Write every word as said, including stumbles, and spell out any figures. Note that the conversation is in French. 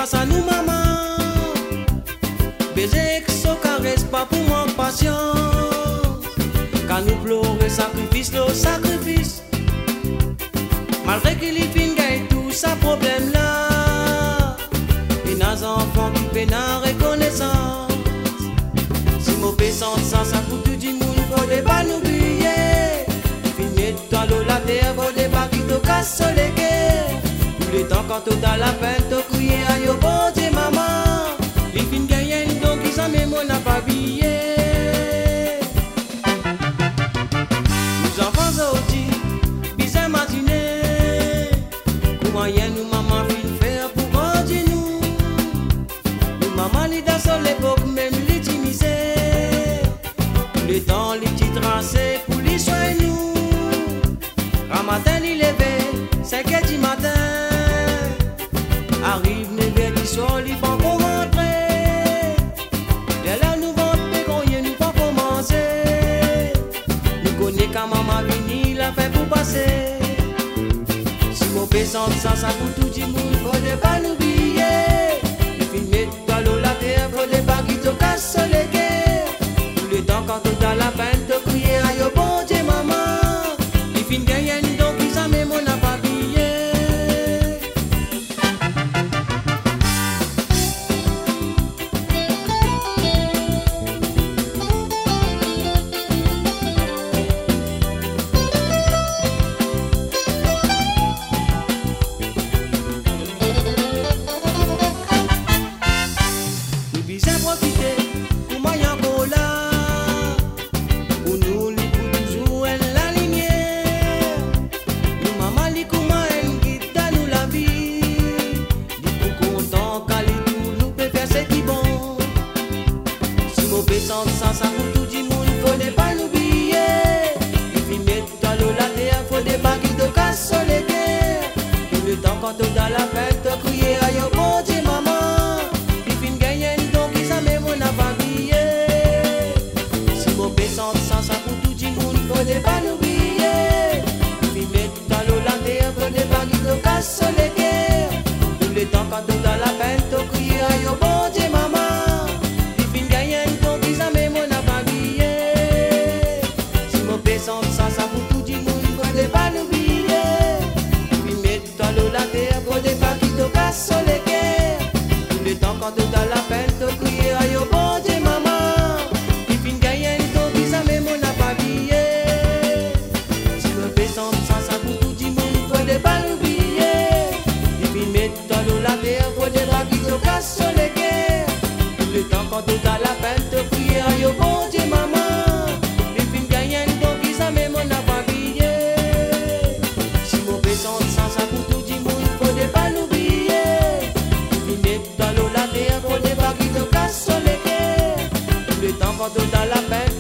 grâce à nous maman. Baiser que so caresse pas pour moi patience. Quand nous pleurons sacrifice, le sacrifice. Malgré qu'il y fin gagne tout ça problème là. Et nos enfants qui peinent en reconnaissance. Si mauvais sens ça, ça coûte du monde, faut pas nous oublier. Finir toi la terre, faut pas qui te casse les guerres. Tous les temps quand tu dans la peine, tu crier à yo bon Dieu maman. Les fins gagnent donc ils en même on n'a pas billet. Nous enfants aussi, bizarre matinée. Comment y a nous maman fin faire pour grandir nous. Nous maman li dans son l'époque même l'utiliser. Tous les temps les petits tracés pour les soigner nous. Un matin il levé, cinq heures du matin. Arrive neuf heures du soir, il faut qu'on rentre. Dès là nous vont pégoyer, nous pas commencer. Nous connaissons quand maman vini, la fait pour passer. Si mon pétant ça, ça coûte tout du monde, faut pas nous oublier. Il faut mettre toi l'eau la terre, faut pas qu'il te casse les guerres. Tous les temps quand tu dans la peine, te crier à yo bon Dieu maman. Il faut gagner donc ils en même on n'a pas billet. Ça, ça coûte tout du monde, faut pas l'oublier. Il faut mettre toi l'eau la terre, faut des bagues qui te cassent les guerres. Tout le temps quand tu dans la fête, te crier à yo bon Dieu maman. Il faut gagner donc ils s'en même on n'a pas billet. Si mon pétant ça, ça coûte tout du monde, faut pas l'oublier. Il faut mettre toi l'eau la terre, faut des bagues qui te cassent les guerres. Tout le temps quand tu dans la fête, te crier à yo bon Dieu maman. Ça, ça pour tout du monde, faut pas l'oublier. Puis mets-toi l'eau la terre, faut pas qu'il te casse les guerres. Tout le temps quand tu dans la peine, te crier à yo bon Dieu maman. Et puis gagner donc ils en même on n'a pas billet. Si me pétant ça, ça pour tout du monde, faut pas l'oublier. Et puis mets-toi l'eau la terre, faut pas qu'il te casse les guerres. Tout le temps quand tu dans la peine, te crier à yo bon Dieu maman. Même on n'a pas billet. Si mauvais sens ça, ça coûte tout du monde, faut pas l'oublier. Il met dans l'eau la terre, faut pas qu'il te casse les guerres. Tout le temps quand tu dans la peine.